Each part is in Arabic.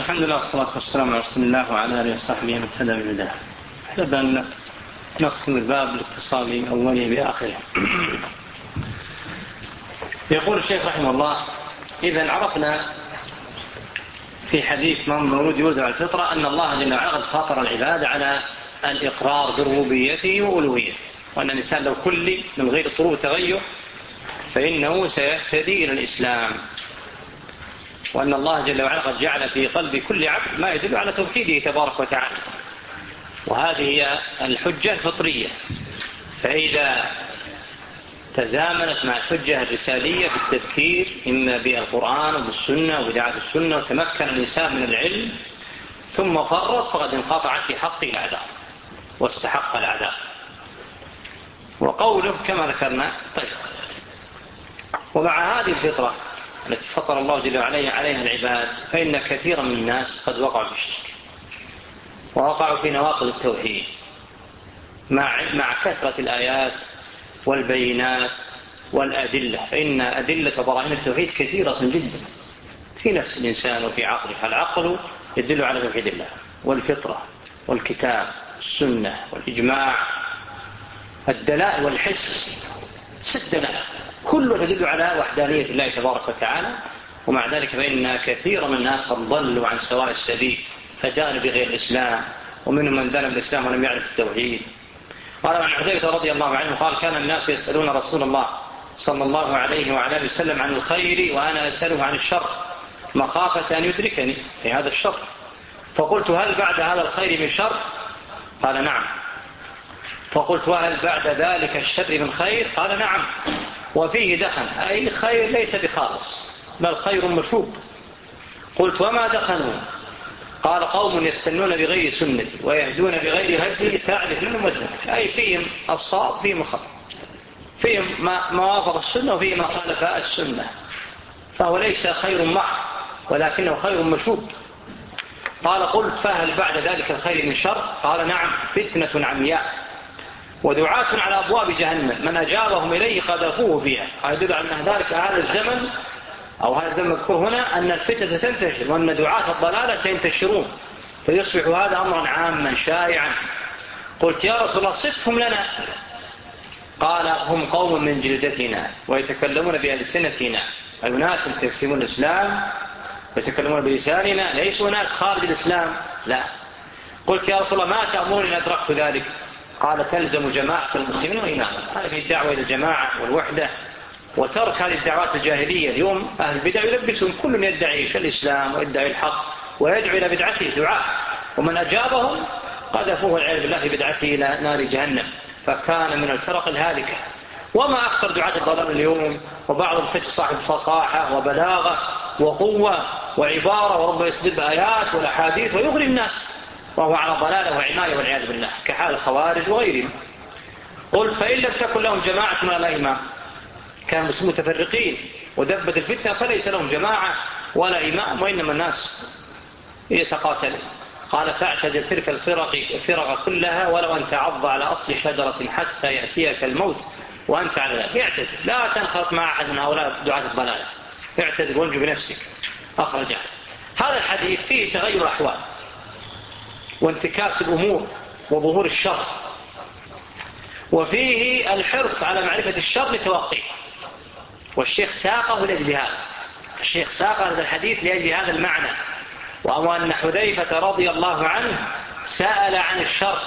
الحمد لله والصلاة والسلام على رسول الله وعلى آله وصحبه من اهتدى بهداه. نبدأ أن نختم الباب لاتصال أوله بآخره. يقول الشيخ رحمه الله: إذا عرفنا في حديث من مولود يولد على الفطرة أن الله جل وعلا قد فاطر العباد على الإقرار بربوبيته وألوهيته، وأن الإنسان لو كل من غير طرق تغير فإنه سيهتدي إلى الإسلام، وأن الله جل وعلا قد جعل في قلب كل عبد ما يدل على توحيده تبارك وتعالى، وهذه هي الحجة الفطرية. فإذا تزامنت مع الحجة الرسالية في التذكير إما بالقرآن وبالسنة وبدعة السنة وتمكن الإنسان من العلم ثم فرط فقد انقطع في حق العذاب واستحق العذاب. وقوله كما ذكرنا. طيب، ومع هذه الفطرة التي فطر الله جل وعلا عليها العباد فإن كثيرا من الناس قد وقعوا في الشرك ووقعوا في نواقض التوحيد مع كثرة الآيات والبينات والأدلة، فإن أدلة براهين التوحيد كثيرة جدا في نفس الإنسان وفي عقله. العقل يدل على توحيد الله، والفطرة والكتاب والسنة والإجماع، الدلائل والحس، 6 دلائل كله تدل على وحدانية الله تبارك وتعالى. ومع ذلك فإن كثير من الناس قد ضلوا عن سواء السبيل فدانوا بغير الإسلام، ومنهم من دان بالإسلام ولم يعرف التوحيد. قال عن حذيفة رضي الله عنه قال: كان الناس يسألون رسول الله صلى الله عليه وعلى آله وسلم عن الخير وأنا أسأله عن الشر مخافة أن يدركني في هذا الشر، فقلت: هل بعد هذا الخير من شر؟ قال: نعم. فقلت: وهل بعد ذلك الشر من خير؟ قال: نعم. وفيه دخن، أي خير ليس بخالص بل خير مشوب. قلت: وما دخنوا؟ قال: قوم يستنون بغير سنتي ويهدون بغير هدي تعرف منهم وجهك، أي فيهم الصواب فيهم الخطأ، فيهم ما وافق السنة وفيهم ما خالف السنة، فهو ليس خير محض ولكنه خير مشوب. قال: قلت: فهل بعد ذلك الخير من شر؟ قال: نعم، فتنة عمياء ودعاة على أبواب جهنم من أجابهم إليه قذفوه فيها. هذا يدل على أن ذلك هذا الزمن أو هذا الزمن مذكور هنا أن الفتنة ستنتشر وأن دعاة الضلالة سينتشرون، فيصبح هذا أمرا عاما شائعا. قلت: يا رسول الله صفهم لنا. قال: هم قوم من جلدتنا ويتكلمون بألسنتنا، أي ناس يكسبون الإسلام ويتكلمون بلساننا، ليسوا ناس خارج الإسلام، لا. قلت: يا رسول الله ما تأمرني إن أدركت ذلك؟ قال: تلزم جماعة المسلمين وإمامهم. هذه الدعوة إلى الجماعة والوحدة وترك هذه الدعوات الجاهلية. اليوم أهل البدع يلبسون، كل يدعي الإسلام ويدعي الحق ويدعو إلى بدعته دعاة، ومن أجابهم قذفوه والعياذ بالله في بدعته إلى نار جهنم، فكان من الفرق الهالكة. وما أكثر دعاة الضلال اليوم، وبعضهم تجد صاحب فصاحة وبلاغة وقوة وعبارة وربما يستدل بآيات والأحاديث ويغري الناس وهو على ضلالة وعماية والعياذ بالله كحال الخوارج وغيرهم. قلت: فإن لم تكن لهم جماعة ولا إمام، كانوا متفرقين ودبت الفتنة فليس لهم جماعة ولا إمام وإنما الناس يتقاتلون. قال: فاعتزل تلك الفرق كلها ولو أن تعض على أصل شجرة حتى يأتيك الموت وأنت على ذلك. اعتزل، لا تنخرط مع أحد من هؤلاء دعاة الضلالة، اعتزل وانجو بنفسك. أخرجه. هذا الحديث فيه تغير أحوال وانتكاس الأمور وظهور الشر، وفيه الحرص على معرفة الشر لتوقيه، والشيخ ساقه لأجل هذا. الشيخ ساق هذا الحديث لأجل هذا المعنى، وهو أن حذيفة رضي الله عنه سأل عن الشر،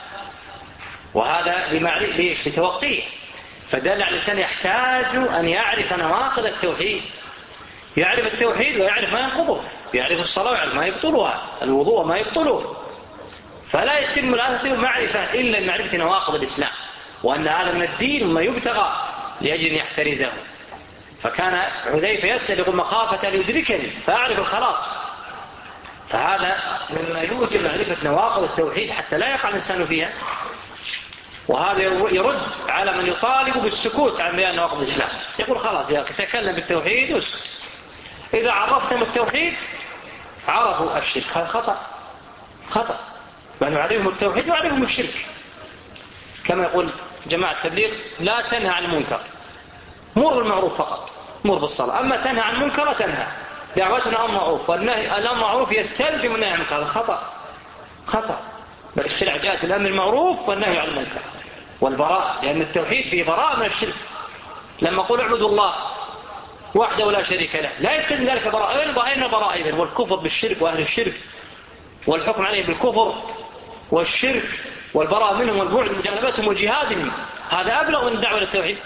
وهذا لتوقيه، فدل على الإنسان يحتاج أن يعرف نواقض التوحيد، يعرف التوحيد ويعرف ما ينقضه، يعرف الصلاة ويعرف ما يبطلها، الوضوء ما يبطله. فلا يتم الأصل معرفة إلا معرفة نواقض الإسلام، وأن هذا من الدين ما يبتغى لأجل أن يحترزه. فكان حذيفة يسأل يقول: مخافة أن يدركني فأعرف الخلاص. فهذا مما يوجب معرفة نواقض التوحيد حتى لا يقع الإنسان فيها، وهذا يرد على من يطالب بالسكوت عن بيان نواقض الإسلام. يقول: خلاص يا أخي تكلم بالتوحيد واسكت، إذا عرفتم التوحيد عرفوا الشرك. هذا خطأ، بل يعرفهم التوحيد ويعرفهم الشرك. كما يقول جماعة التبليغ: لا تنهى عن المنكر، مر بالمعروف فقط، مر بالصلاة، أما تنهى عن المنكر تنهى. دعوتنا أمر معروف، والنهي الأمر معروف يستلزم النهي عن المنكر، هذا خطأ. بل الشرع جاء بالأمر المعروف والنهي عن المنكر والبراء، لأن التوحيد فيه براء من الشرك. لما قل اعبدوا الله وحده ولا شريك له لا يستلزم ذلك براء. أين البراء إذن؟ والكفر بالشرك وأهل الشرك والحكم عليه بالكفر والشرك والبراء منهم والبعد مجانبتهم وجهادهم، هذا أبلغ من الدعوة للتوحيد.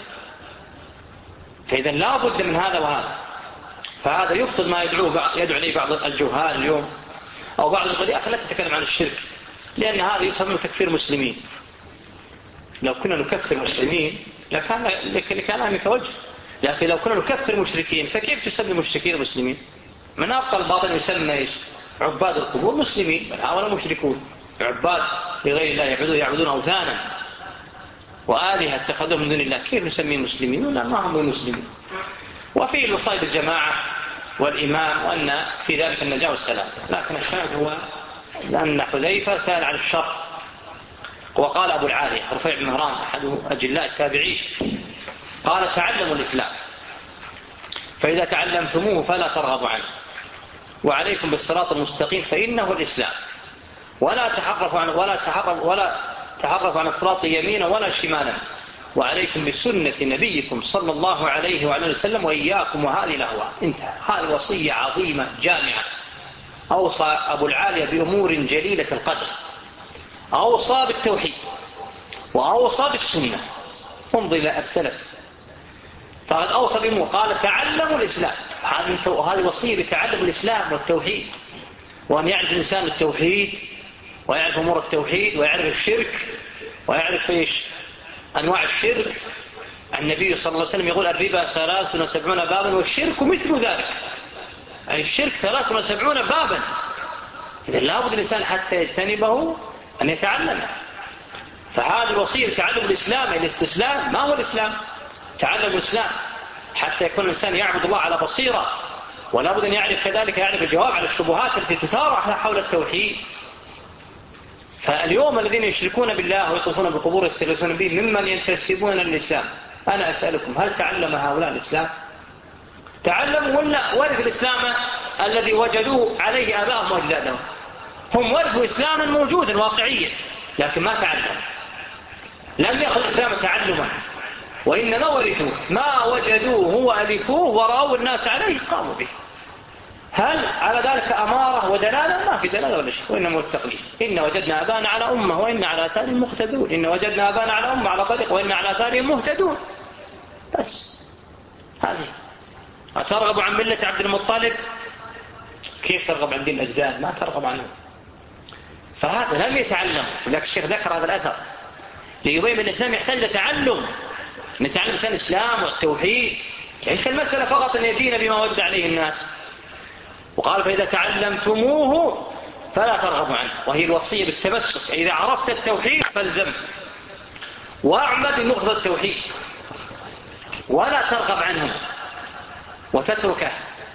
فإذا لا بد من هذا وهذا. فهذا يبطل ما يدعو إليه بعض الجهال اليوم، أو بعض يقول يا أخي لا تتكلم عن الشرك، لأن هذا يفهم تكفير المسلمين. لو كنا نكفر المسلمين لكان أمك وجه، لكن لو كنا نكفر المشركين فكيف تسمي المشركين المسلمين؟ من أبطل الباطل يسمى إيش؟ عباد القبور مسلمين، بل هؤلاء مشركون عباد لغير الله، يعبدون أوثانا وآلهة اتخذوهم من دون الله، كيف نسمي المسلمين؟ لا، ما هم المسلمين. وفي الوصاية الجماعة والإمام، وأن في ذلك النجاة والسلام. لكن الشاهد هو لأن حذيفة سأل عن الشر، وقال أبو العالية رفيع بن مهران أحد أجلاء التابعين قال تعلموا الإسلام فإذا تعلمتموه فلا ترغبوا عنه، وعليكم بالصراط المستقيم فإنه الإسلام، ولا تحرفوا عن الصراط يمينا ولا شمالا، وعليكم بسنة نبيكم صلى الله عليه وعلى وسلم وإياكم وهذه الأهواء. انتهى. هذه وصية عظيمة جامعة. أوصى أبو العالية بأمور جليلة القدر، أوصى بالتوحيد وأوصى بالسنة. انظر إلى السلف، فقد أوصى بأمور، قال تعلموا الإسلام. هذه وصية بتعلم الإسلام والتوحيد، وأن يعرف الإنسان التوحيد ويعرف أمور التوحيد ويعرف الشرك ويعرف إيش أنواع الشرك. النبي صلى الله عليه وسلم يقول الربا 73 بابا والشرك مثل ذلك، أي الشرك 73 بابا. إذا لابد الإنسان حتى يجتنبه أن يتعلمه. فهذه الوصية بتعلم الإسلام، الاستسلام. ما هو الإسلام؟ تعلم الإسلام حتى يكون الإنسان يعبد الله على بصيرة، ولا بد أن يعرف كذلك يعرف الجواب على الشبهات التي تثار حول التوحيد. فاليوم الذين يشركون بالله ويطوفون بالقبور يستغيثون به ممن ينتسبون للإسلام، أنا أسألكم هل تعلم هؤلاء الإسلام؟ تعلموا ولا ورث الإسلام الذي وجدوه عليه آباءهم وأجدادهم؟ هم ورثوا إسلاما موجودا واقعيا، لكن ما تعلموا، لم يأخذ الإسلام تعلما، وإنما ورثوه ما وجدوه وألفوه ورأوا الناس عليه قاموا به. هل على ذلك أمارة ودلالة؟ ما في دلالة ولا شيء، وإنما التقليد. إن وجدنا آبانا على أمة وإن على آثارهم مقتدون، إن وجدنا آبانا على أمة على طريق وإن على آثارهم مهتدون. بس هذه. أترغب عن ملة عبد المطلب؟ كيف ترغب عن دين الأجداد؟ ما ترغب عنه. فهذا لم يتعلم. ولذلك الشيخ ذكر هذا الأثر ليبين أن الإسلام يحتاج تعلم، نتعلم إنسان الإسلام والتوحيد. ليس المسألة فقط أن يدين بما وجد عليه الناس. وقال فإذا تعلمتموه فلا ترغبوا عنه، وهي الوصية بالتمسك. إذا عرفت التوحيد فالزم واعمل بمقتضى التوحيد، ولا ترغب عنه وتتركه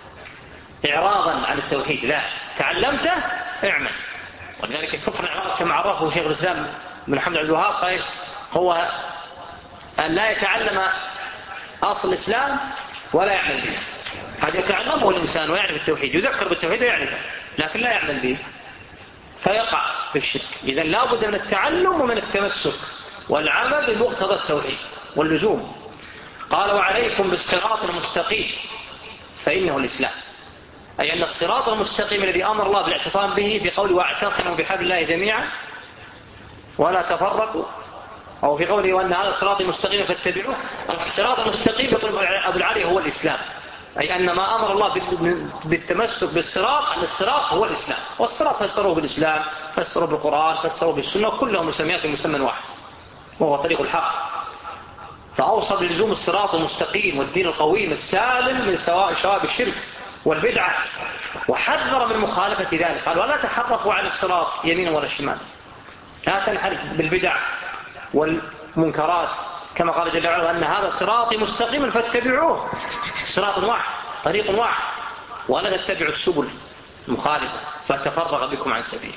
إعراضا عن التوحيد. لا، تعلمته اعمل. ولذلك الكفر كما عرفه شيخ الإسلام بن محمد عبد الوهاب هو أن لا يتعلم أصل الإسلام ولا يعمل به. هذا يتعلمه الإنسان ويعرف التوحيد، يذكر بالتوحيد ويعرفه، لكن لا يعمل به فيقع في الشرك. إذن لا بد من التعلم ومن التمسك والعمل بمقتضى التوحيد واللزوم. قال وعليكم بالصراط المستقيم فإنه الإسلام، أي أن الصراط المستقيم الذي أمر الله بالاعتصام به في قوله واعتصموا بحبل الله جميعا ولا تفرقوا، أو في قوله وأن هذا الصراط المستقيم فاتبعوه. الصراط المستقيم يقول أبو العالي هو الإسلام، أي أن ما أمر الله بالتمسك بالصراط، أن الصراط هو الإسلام. والصراط فسروه بالإسلام، فسروه بالقرآن، فسروه بالسنة، كلهم مسميات مسمى واحد وهو طريق الحق. فأوصى بلزوم الصراط المستقيم والدين القويم السالم من شوائب الشرك والبدعة، وحذر من مخالفة ذلك. قال ولا تحرفوا عن الصراط يمينا ولا شمالا، لا تنحرف بالبدع والمنكرات، كما قال جل وعلا أن هذا صراطي مستقيما فاتبعوه. صراط واحد، طريق واحد، ولا تتبعوا السبل المخالفة فتفرق بكم عن سبيله.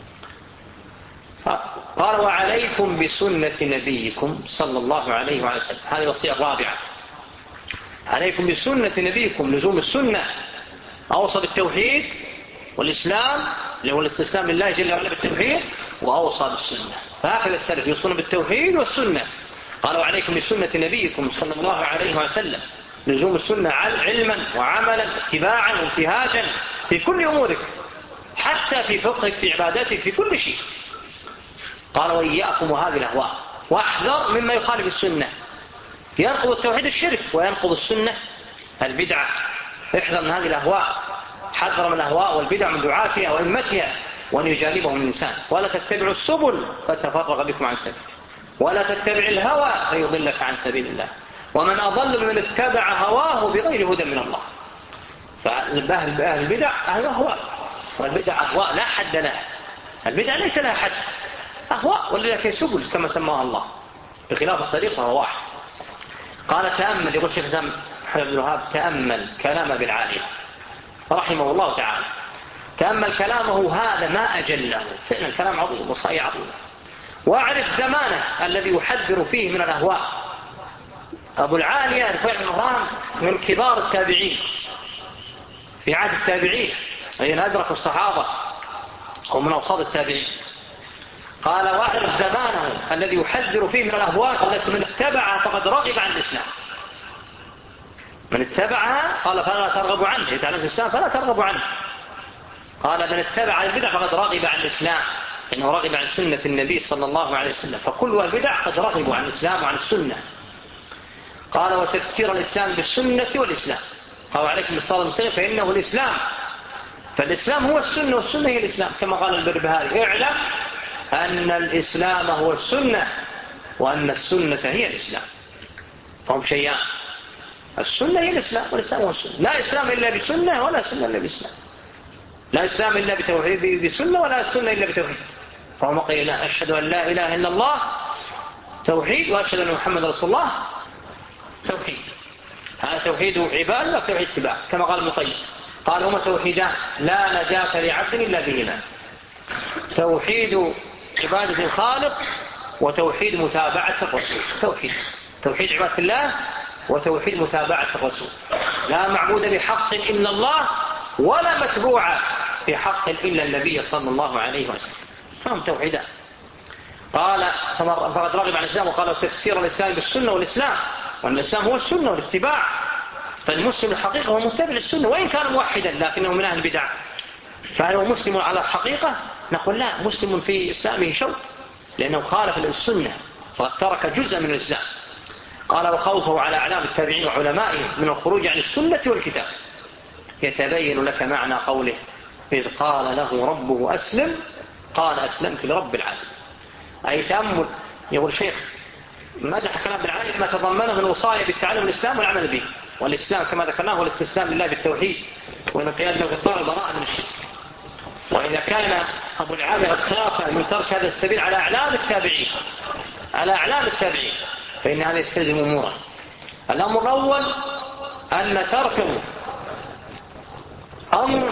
قال وعليكم بسنة نبيكم صلى الله عليه وسلم. هذه الوصية الرابعة، عليكم بسنة نبيكم، لزوم السنة أوصى بالتوحيد والإسلام اللي هو الاستسلام لله جل وعلا بالتوحيد، وأوصى بالسنة. فهكذا السلف يوصون بالتوحيد والسنة. قالوا عليكم بسنة نبيكم صلى الله عليه وسلم، لزوم السنة علما وعملا اتباعا وانتهاجا في كل أمورك، حتى في فقهك في عباداتك في كل شيء. قال وإياكم وهذه الأهواء، واحذر مما يخالف السنة. ينقض التوحيد الشرك وينقض السنة البدعة. احذر من هذه الأهواء، حذر من الأهواء والبدع من دعاتها وإمتها، وأن يجانبهم الإنسان. ولا تتبعوا السبل فتفرق بكم عن سبيله، ولا تتبع الهوى فيضلك عن سبيل الله، ومن أضل من اتبع هواه بغير هدى من الله. فأهل البدع أهل أهواء، والبدع أهواء لا حد لها. البدع ليس لها حد، أهواء ولذلك سبل كما سماها الله، بخلاف الطريق فهو واحد. قال تأمل، يقول شيخ الإسلام بن الوهاب تأمل كلام ابن العالية رحمه الله تعالى، تأمل كلامه هذا ما أجله، فعلا كلام عظيم وصايا عظيم. واعرف زمانه الذي يحذر فيه من الأهواء. أبو العالية رفيع بن مهران من كبار التابعين في عهد التابعين، الذين أدركوا الصحابة ومن أوساط التابعين. قال واعرف زمانه الذي يحذر فيه من الأهواء التي من اتبعها فقد رغب عن الإسلام. من اتبعها قال فلا ترغبوا عنه، يتعلم في الإسلام فلا ترغبوا عنه. قال من اتبع البدع فقد رغب عن الإسلام، إنه رغب عن سنة النبي صلى الله عليه وسلم، فكل البدع قد رغبوا عن الإسلام وعن السنة. قال وتفسير الإسلام بالسنة والإسلام، قال عليكم بالصلاة والسلام فإنه الإسلام، فالإسلام هو السنة والسنة هي الإسلام، كما قال البربهاري اعلم أن الإسلام هو السنة وأن السنة هي الإسلام. فهم شيئان، السنة هي الإسلام والإسلام هو السنة. لا إسلام إلا بسنة ولا سنة إلا بإسلام، لا إسلام إلا بتوحيد بسنة ولا سنة إلا بتوحيد. فهم قيلان أشهد أن لا إله إلا الله توحيد، وأشهد أن محمد رسول الله توحيد. هذا توحيد عبادة وتوحيد اتباع، كما قال ابن القيم قال هما توحيدان لا نجاة لعبد إلا بهما، توحيد عبادة الخالق وتوحيد متابعة الرسول. توحيد عبادة الله وتوحيد متابعة الرسول. لا معبود بحق إلا الله ولا متبوع بحق إلا النبي صلى الله عليه وسلم، فهم توحيدان. قال فقد رغب عن الإسلام، وقال تفسير الإسلام بالسنة والإسلام، وأن الإسلام هو السنة والاتباع. فالمسلم الحقيقة هو متبع السنة وإن كان موحدا لكنه من أهل البدع. فهل هو مسلم على الحقيقة؟ نقول لا، مسلم في إسلامه شوط، لأنه خالف السنة فقد ترك جزءا من الإسلام. قال وخوفه على أعلام التابعين وعلمائه من الخروج عن السنة والكتاب. يتبين لك معنى قوله إذ قال له ربه أسلم قال أسلمت لرب العالمين. أي تأمل. يقول الشيخ مدح كلام ابن العالية ما تضمنه من وصايا بالتعلم الإسلام والعمل به، والإسلام كما ذكرناه هو الاستسلام لله بالتوحيد والانقياد له بالطاعة والبراءة من الشرك. وإذا كان أبو العالية قد خاف من ترك هذا السبيل على أعلام التابعين فإن هذا يستلزم أمورا. الأمر الأول أن تركه أمر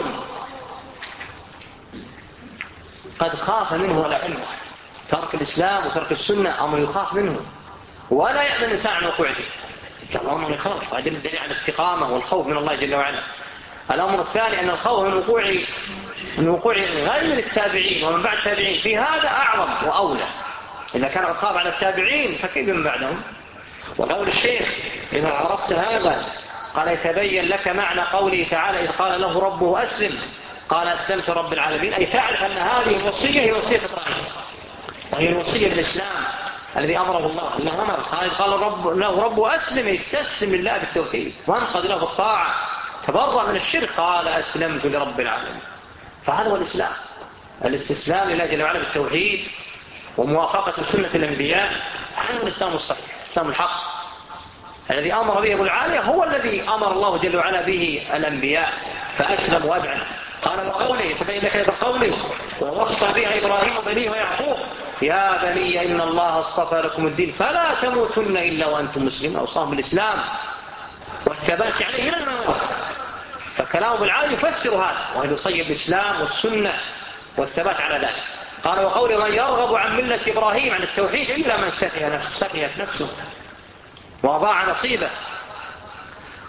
قد خاف منه ولا علمه. ترك الإسلام وترك السنة أمر يخاف منه ولا يأمن الإنسان عن وقوعه فيه، كان أمر يخاف. وهذا الدليل على الاستقامة والخوف من الله جل وعلا. الأمر الثاني أن الخوف من وقوع غير التابعين ومن بعد التابعين في هذا أعظم وأولى. إذا كان قد خاف على التابعين فكيف من بعدهم؟ وقول الشيخ إذا عرفت هذا قال يتبين لك معنى قوله تعالى إذ قال له ربه أسلم قال أسلمت رب العالمين. أي تعرف أن هذه الوصية هي وصية إبراهيم، وهي الوصية بالإسلام الذي أمره الله. الله أمر قال له ربه أسلم، يستسلم لله بالتوحيد وانقذ له بالطاعة، تبرأ من الشرك، قال أسلمت لرب العالمين. فهذا هو الإسلام، الاستسلام لله جل وعلا بالتوحيد وموافقة سنة الأنبياء. هذا الإسلام الصحيح، الإسلام الحق الذي أمر به أبو العالية هو الذي أمر الله جل وعلا به الأنبياء فأسلم وأذعن. قال وقوله يتبين لك بقوله ووصى بها إبراهيم بنيه ويعقوب يا بني إن الله اصطفى لكم الدين فلا تموتن إلا وأنتم مسلمون. أوصاهم بالإسلام والثبات عليه إلى الموت. فكلام أبو العالية يفسر هذا وهو يصيب الإسلام والسنة والثبات على ذلك. قال وقوله من يرغب عن ملة إبراهيم عن التوحيد إلا من سفهت نفسه وأضاع نصيبه.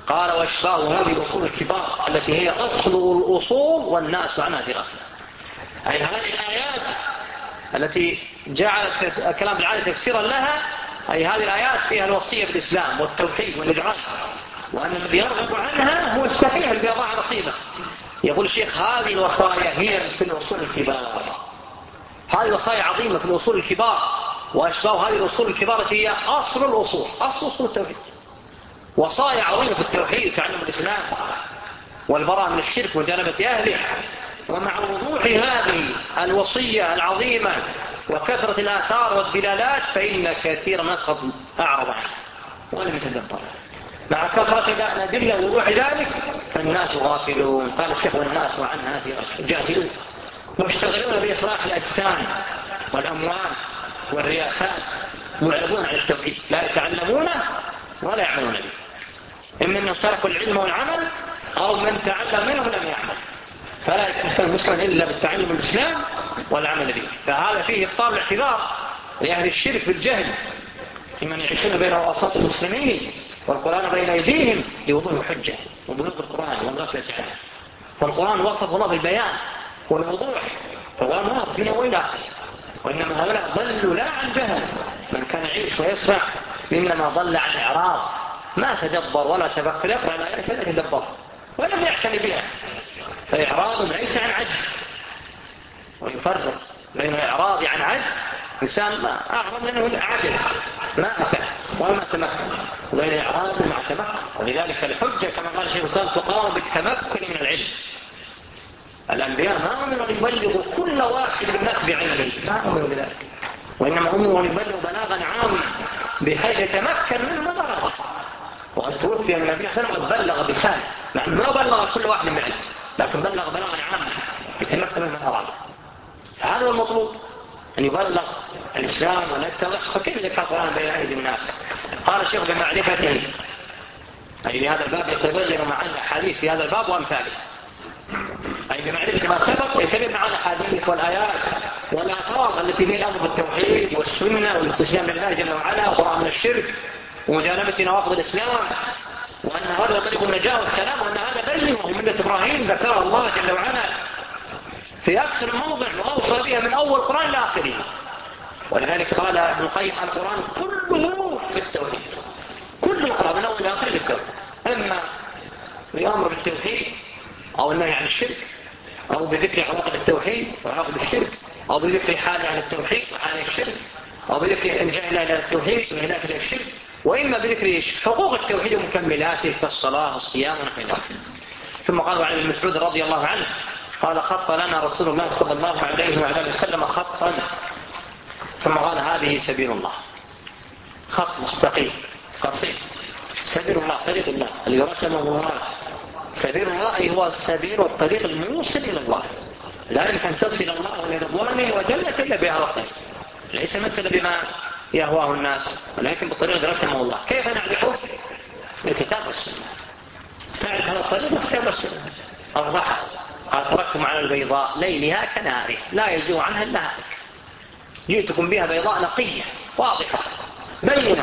قال واشباه هذه الأصول الكبار التي هي أصل الأصول والناس عنها في غفلة. أي هذه الآيات التي جعلت كلام العالم تفسيرا لها، أي هذه الآيات فيها الوصية بالإسلام والتوحيد والإدعاء، وأن الذي يرغب عنها هو السفيه الذي يضاع نصيبه. يقول الشيخ هذه الوصايا هي في الأصول الكبار، هذه وصايا عظيمة في الأصول الكبار، وأشباه هذه الأصول الكبار هي أصل الأصول، أصل التوحيد. وصايا عظيمة في التوحيد، تعلم الإسلام والبراءة من الشرك ومجانبة أهله. ومع وضوح هذه الوصية العظيمة وكثرة الآثار والدلالات فإن كثير من الناس قد أعرض عنه ولم يتدبر. مع كثرة الأدلة ووضوح ذلك فالناس غافلون. قال الشيخ والناس عنها جاهلون مشتغلون بإصلاح الأجسام والأموال والرياسات، معرضون عن التوحيد، لا يتعلمونه ولا يعملون به. إما أنهم تركوا العلم والعمل، أو من تعلم منهم لم يعمل. فلا يكون المسلم إلا بالتعلم الإسلام والعمل به. فهذا فيه إبطال الاعتذار لأهل الشرك بالجهل لمن يعيشون بين وسط المسلمين والقرآن بين أيديهم لوضوح الحجة وبلوغ القرآن والغفلة عنه. فالقرآن وصف الله بالبيان والوضوح، فالقرآن واضح من أول آخر. وإنما هؤلاء ضلوا لا عن جهل، من كان يعيش ويسمع إنما ضل عن إعراض، ما تدبر ولا تفكر، يقرأ الآيات لا يتدبر ولم يعتني بها. فإعراض ليس عن عجز، ويفرق بين الإعراض عن عجز، إنسان ما أعرض منه عجز ما أتى وما تمكن، وبين إعراض مع تمكن. ولذلك الحجة كما قال الشيخ الإسلام تقام بالتمكن من العلم. الأنبياء ما أمروا أن يبلغوا كل واحد من الناس بعلمه، ما أمروا بذلك، وإنما أمروا أن يبلغوا بلاغا عاما بحيث يتمكن منه بلغه. وقد توفي من النبي صلى الله عليه وسلم قد بلغ بسانه، مع أنه ما بلغ كل واحد من علمه، لكن بلغ بلاغا عاما يتمكن من أراد. فهذا هو المطلوب، أن يبلغ الإسلام ونتضح. فكيف ذكر القرآن بين أيدي الناس؟ قال الشيخ بمعرفته، أي لهذا الباب يتبلغ معنا حديث في هذا الباب وأمثاله، أي بمعرفة ما سبق يتبلغ معنا الحديث والآيات والآثار التي فيها الأمر بالتوحيد والسنة والاستسلام لله جل وعلا وبراءة من الشرك ومجانبة نواقض الإسلام، وأن هذا طريق النجاة والسلام، وأن هذا بينه من ملة إبراهيم ذكره الله جل وعلا في أكثر موضع وأوصى بها من أول القرآن إلى آخره. ولذلك قال ابن القيم القرآن كله في التوحيد، كل القرآن من أول إلى آخره بالتوحيد، أما بأمر بالتوحيد أو النهي عن الشرك، أو بذكر عواقب التوحيد وعواقب الشرك، أو بذكر حال عن التوحيد وحال الشرك، أو بذكر إنجاء الله إلى التوحيد وإهلاك إلى الشرك، وإما بذكر حقوق التوحيد ومكملاته كالصلاة والصيام ونحو ذلك. ثم قال عن ابن مسعود رضي الله عنه قال خط لنا رسول الله صلى الله عليه وعلى وسلم خطا، ثم قال هذه سبيل الله، خط مستقيم قصير، سبيل الله طريق الله الذي رسمه الله. سبيل الله أي هو السبيل والطريق الموصل إلى الله، لا يمكن تصل الله إلى رضوانه وجنة إلا بهذا الطريق، ليس مسألة بما يهواه الناس، ولكن بالطريق الذي رسمه الله. كيف نعرفه؟ بالكتاب والسنة. تعرف هذا الطريق بالكتاب والسنة. أوضحها قال تركتم على البيضاء ليلها كنهارها لا يزيغ عنها إلا هالك، جئتكم بها بيضاء نقية واضحة بينة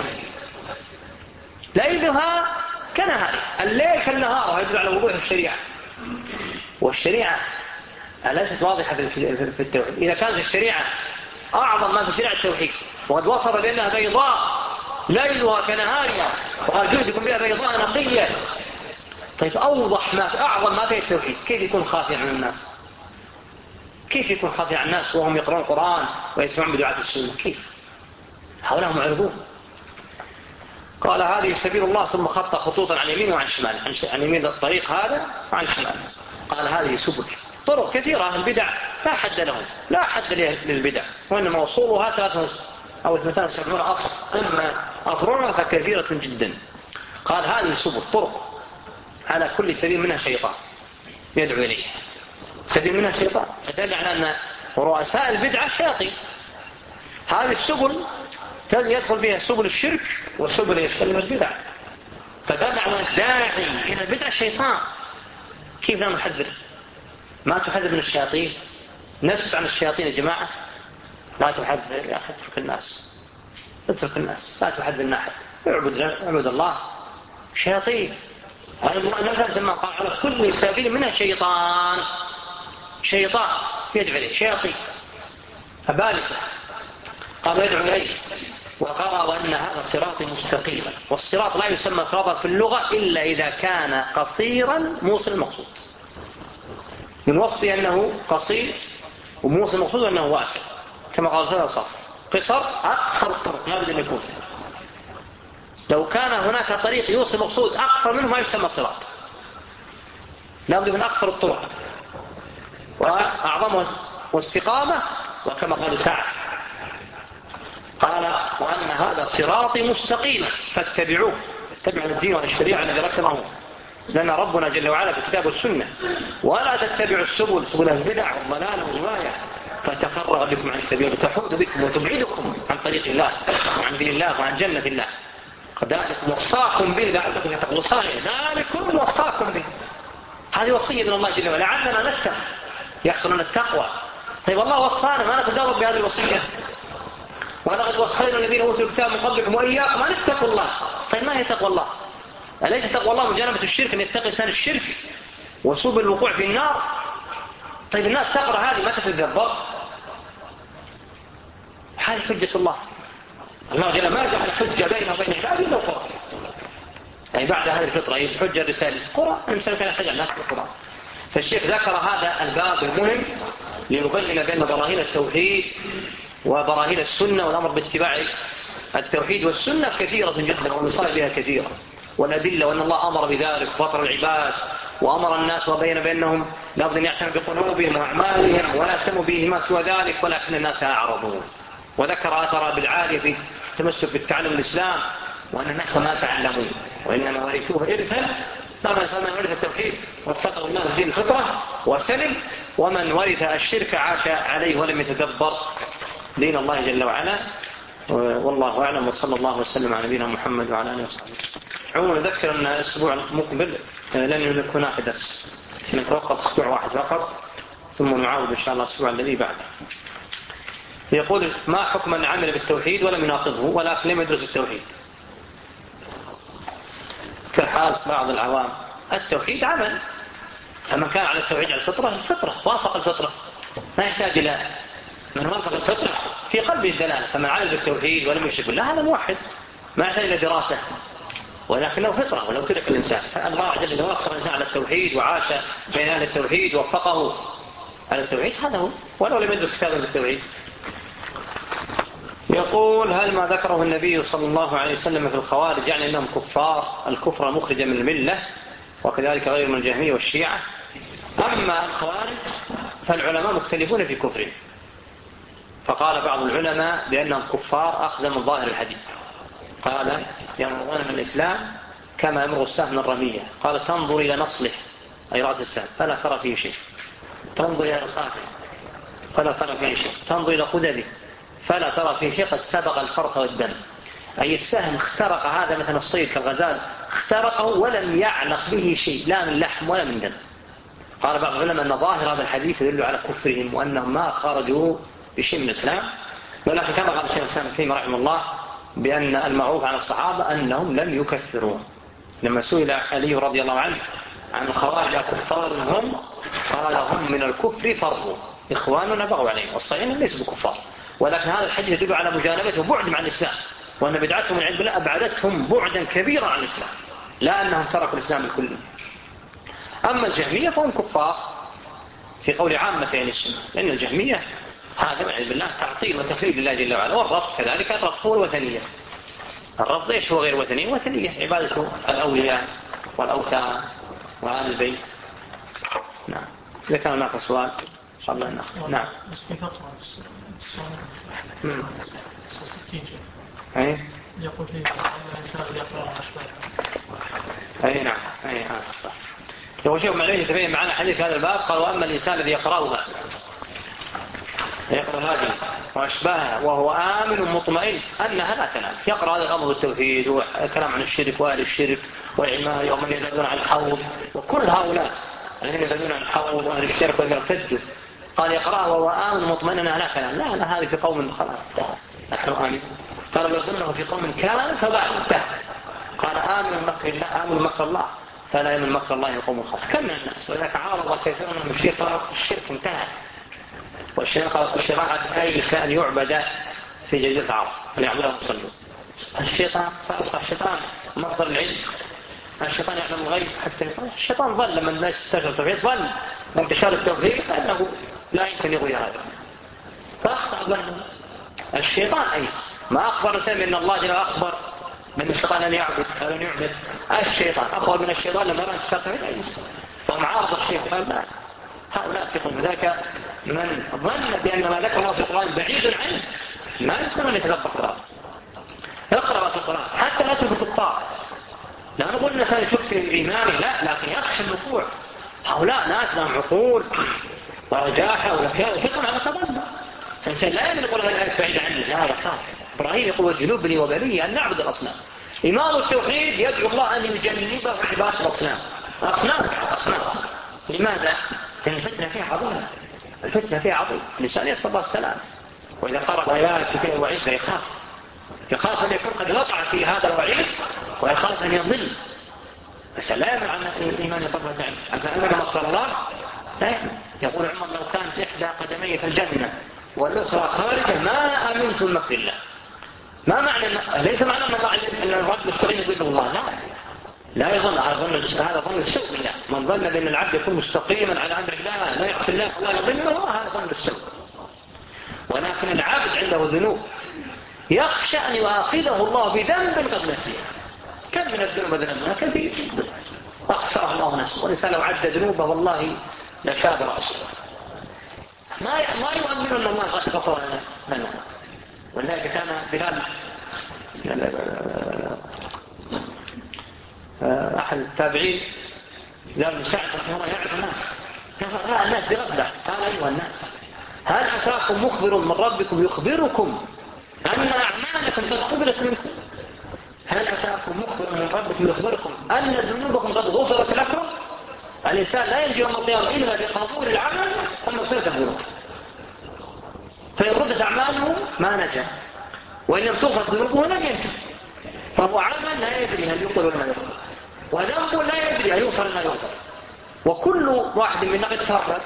ليلها كنهارها، الليل كالنهار، ويدل على وضوح الشريعة. والشريعة ليست واضحة في التوحيد. إذا كانت الشريعة أعظم ما في شريعة التوحيد وقد وصف بأنها بيضاء ليلها كنهارها وقال جئتكم بها بيضاء نقية، طيب أوضح ما في أعظم ما في التوحيد كيف يكون خافي عن الناس؟ كيف يكون خافي عن الناس وهم يقرؤون القرآن ويسمعون بدعاة السنة؟ كيف؟ هؤلاء معرضون. قال هذه سبيل الله، ثم خط خطوطا عن يمين وعن شمال، عن يمين الطريق هذا وعن شمال. قال هذه سبل، طرق كثيرة. البدع لا حد لهم، لا حد للبدع، وإنما وصولها 72 أصل، أما أفرعها فكثيرة جدا. قال هذه سبل، طرق، على كل سبيل منها شيطان يدعو إليه، سبيل منها شيطان، فدل على أن رؤساء البدعة شياطين. هذه السبل يدخل بها سبل الشرك وسبل يشتغل البدع، فدل على الداعي إلى البدع شيطان. كيف لا نحذر؟ ما تحذر من الشياطين؟ نسف عن الشياطين يا جماعة، لا تحذر يا أخي، اترك الناس، اترك الناس، لا تحذر من أحد، اعبد الله. شياطين ما قال على كل سبيل منها شيطان يدعو إليه، شياطين أبالسة، قال يدعو إليه. وقال وأن هذا صراط مستقيما، والصراط لا يسمى صراطا في اللغة إلا إذا كان قصيرا موصل المقصود، من وصفه أنه قصير وموصل المقصود أنه واسع، كما قال هذا صف قصر أقصر الطرق لا بد أن يكون. لو كان هناك طريق يوصل المقصود أقصر منه ما يسمى صراط، لا بد من أقصر الطرق وأعظمها واستقامة، وكما قال سعد قال وأن هذا صراطي مستقيما فاتبعوه، اتبعوا الدين والشريعة الذي رسمه لنا ربنا جل وعلا في الكتاب والسنة، ولا تتبعوا السبل، سبل البدع والضلال والغواية فتفرغ بكم عن السبيل وتحود بكم وتبعدكم عن طريق الله وعن دين الله وعن جنة الله. ذلكم وصاكم به لعلكم تتقون، ذلكم وصاكم به، هذه وصية من الله جل وعلا لعلنا نتقى يحصل لنا التقوى. طيب الله وصانا ما نتدرب بهذه الوصية، ولقد وصينا الذين اوتوا الكتاب من قبلكم واياكم ان اتقوا الله. طيب ما هي تقوى الله؟ أليس تقوى الله مجانبة الشرك، أن يتقي الإنسان الشرك وسوء الوقوع في النار؟ طيب الناس تقرأ هذه ما تتدبر، هذه حجة الله. الله جل ما جعل حجة بينه وبين عباده إلا القرآن، يعني بعد هذه الفطرة حجة الرسالة القرآن، الإنسان كان يحتاج الناس بالقرآن. فالشيخ ذكر هذا الباب المهم ليبين بين براهين التوحيد وبراهين السنة، والأمر باتباع التوحيد والسنة كثيرة جدا والمصائب بها كثيرة، والأدلة وأن الله أمر بذلك فطر العباد وأمر الناس وبين بأنهم لابد أن يعتنوا بقلوبهم وأعمالهم ولا يهتموا به ما سوى ذلك، ولكن الناس أعرضون. وذكر أثر بالعالية في التمسك بالتعلم الإسلام، وأن الناس ما تعلمون وإنما ورثوه إرثا، فمن ورث التوحيد واتقوا الله دين الفطرة وسلم، ومن ورث الشرك عاش عليه ولم يتدبر دين الله جل وعلا. والله أعلم، وصلى الله وسلم على نبينا محمد وعلى آله وصحبه. عموما نذكر أن الأسبوع المقبل لن يكون هناك درس، نتوقف أسبوع واحد فقط ثم نعاود إن شاء الله الأسبوع الذي بعده. يقول ما حكم من عمل بالتوحيد ولم يناقضه ولكن لم يدرس التوحيد؟ كحال بعض العوام، التوحيد عمل، فمن كان على التوحيد على الفطرة وافق الفطرة، ما يحتاج إلى من وافق الفطرة في قلبه الدلالة. فمن عمل بالتوحيد ولم يشرك بالله هذا موحد ما يحتاج إلى دراسة، ولكن له فطرة ولو ترك الإنسان. فالله جل وعلا وفق الإنسان على التوحيد وعاش بين أهل التوحيد ووفقه على التوحيد، هذا هو، ولو لم يدرس كتابا بالتوحيد. يقول هل ما ذكره النبي صلى الله عليه وسلم في الخوارج يعني أنهم كفار الكفر المخرج من الملة، وكذلك غير من الجهمية والشيعة؟ أما الخوارج فالعلماء مختلفون في كفرهم، فقال بعض العلماء بأنهم كفار أخذ من ظاهر الحديث، قال يمرون من الإسلام كما يمر السهم من الرمية، قال تنظر إلى نصله أي رأس السهم فلا ترى فيه شيء، تنظر إلى رصافه فلا ترى فيه شيء، تنظر إلى قدده فلا ترى فيه شيء، قد سبق الفرط والدم، أي السهم اخترق هذا مثل الصيد كالغزال اخترقه ولم يعلق به شيء لا من لحم ولا من دم. قال بعض العلماء أن ظاهر هذا الحديث يدل على كفرهم وأنهم ما خرجوا بشيء من الإسلام، ولكن كما قال الشيخ الإسلام ابن تيمية رحمه الله بأن المعروف عن الصحابة أنهم لم يكفروا. لما سئل علي رضي الله عنه عن الخوارج كفار هم، قال هم من الكفر فروا، إخواننا بغوا عليهم، والصحيح أنهم ليسوا بكفار، ولكن هذا الحديث يدل على مجانبتهم بعدهم عن الإسلام، وأن بدعتهم من عند الله أبعدتهم بعدا كبيرا عن الإسلام، لا أنهم تركوا الإسلام الكلي. أما الجهمية فهم كفار في قول عامة أهل السنة، لأن الجهمية هذا والعياذ بالله تعطيل وتكريم لله جل وعلا، والرفض كذلك، الرفض هو الوثنية. الرفض ايش هو غير وثنية؟ وثنية عبادة الأولياء والأوثان وآل البيت. نعم، إذا كان هناك سؤال إن شاء الله نأخذ. نعم. أي يقول فيه الإنسان يقرأ أشباه. أي نعم، أي هذا صح. يقول شيخ معلومة يتبين معنا حديث هذا الباب، قال وأما الإنسان الذي يقرأها يقرأ هذه وأشباهها وهو آمن مطمئن أنها لا تنام، يقرأ هذا الأمر بالتوحيد وكلام عن الشرك وأهل الشرك والعماية ومن يزعلون عن الحوض وكل هؤلاء الذين يزعلون عن الحوض وأهل الشرك ويرتدوا، قال يقرأ وهو آمن مطمئن أنها لا تنام. لا هذه في قوم خلاص نحن آمن، قال ويظنه في قوم كان فبعد انتهى، قال آمن مكر الله، آمن مكر الله، فلا يمن مكر الله القوم الخاسرون. كم من الناس ولذلك عارض كثير من الشرك انتهى، والشريعة أي شيء يعبد في جزيرة العرب فليعبده المصلون. الشيطان صار الشيطان مصدر العلم، الشيطان يعلم الغيب حتى الشيطان ظل لما انتشر التوحيد، ظل انتشار التوحيد أنه لا يمكن يغوي هذا، فأخطأ ظنه. الشيطان أيس ما أخبر سامي أن الله جل أخبر من الشيطان أن يعبد أو أن يعبد. الشيطان أخبر من الشيطان لما رأى انتشار التوحيد أيس، فهم عارض الشيطان. لا، هؤلاء في قلب ذاك من ظن بأن ما ذكر الله في القرآن بعيد عنه ما يمكن أن يتدبر القرآن. اقرأ في القرآن حتى لا تلفت الطاعة. لا نقول الإنسان يشك في إيمانه، لا، لكن يخشى الوقوع. هؤلاء ناس لهم عقول ورجاحة وذكاء وفقا على تظن، فالإنسان لا يمكن يقول هذا الآية بعيد عني، لا يخاف. إبراهيم يقول وجنوبني وبني أن نعبد الأصنام. إمام التوحيد يدعو الله أن يجنبه عبادة الأصنام. أصنام. لماذا؟ لأن الفتنة فيها عظيمة، الفتنة فيها عظيمة. الإنسان يصل الله السلام، وإذا قرأ آيات فيها وعيد يخاف أن يكون قد وقع في هذا الوعيد ويخاف أن يضل. بس لا يمنع عن الإيمان يطبع عنه. أفأمن مكر الله؟ لا يمنع. يقول عمر لو كانت إحدى قدمي في الجنة والأخرى خارجة ما أمنت من مكر الله. ما معنى ليس معنى أن الله أن الرب مستقيم يضل الله، لا يظن هذا ظن السوء بالله. من ظن بأن العبد يكون مستقيما على أمر الله لا يعصي الله الله يضله، هذا ظن السوء. ولكن العبد عنده ذنوب يخشى أن يؤاخذه الله بذنب قد نسيه. كم من الذنوب ذنبها كثير جدا أخشاه الله نفسه، والإنسان لو عد ذنوبه والله لشاب رأسه. ما يؤمن أن الله قد غفر لنا. ولذلك كان بلال أحد التابعين قال مساعد رحمه الله يعرف الناس، رأى الناس بغفلة، قال أيها الناس هل أتاكم مخبر من ربكم يخبركم أن أعمالكم قد قبلت منكم؟ هل أتاكم مخبر من ربكم يخبركم أن ذنوبكم قد غفرت لكم؟ الإنسان لا ينجي يوم القيامة إلا بقبول العمل ومغفرة الذنوب. فإن ردت أعماله ما نجا، وإن لم تغفر ذنوبه لم ينجو. فهو عمل لا يدري هل يقبل ولا ما يقبل، وذنب لا يدري هل يغفر ولا ما يغفر. وكل واحد منا قد فرط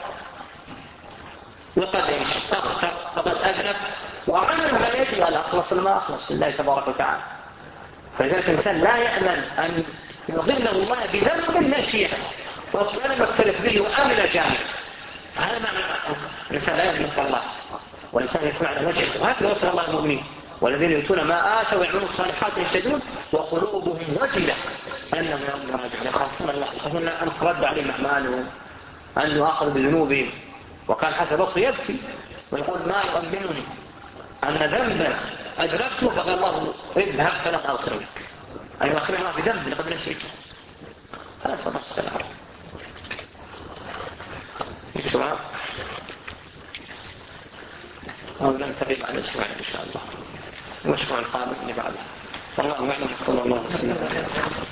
وقد اخطأ وقد أذنب، وعمله لا يدري هل أخلص ولا ما أخلص لله تبارك وتعالى. فلذلك الإنسان لا يأمن أن يضله الله بذنب نسيه وأنا مختلف به وأمن جاهل. هذا معنى الإنسان لا يأمن الله، والإنسان يكون على وجهه. وهكذا وصل الله المؤمنين والذين يؤتون ما آتوا ويعملون الصالحات يهتدون وقلوبهم وجلة أنهم يوم راجعون، يخافون الله، يخافون أن ترد عليهم أعمالهم، أن يؤاخذ بذنوبهم. وكان حسن البصري يبكي ويقول ما يؤمنني أن ذنبا أدركته فقال الله اذهب فلا أغفر لك، أي أغفر الله بذنب لقد نسيته. هذا صلى الله عليه وسلم. السؤال أو لن تغيب عن الأسبوع إن شاء الله، والأسبوع القادم اللي بعده. والله أعلم. صلى الله عليه وسلم.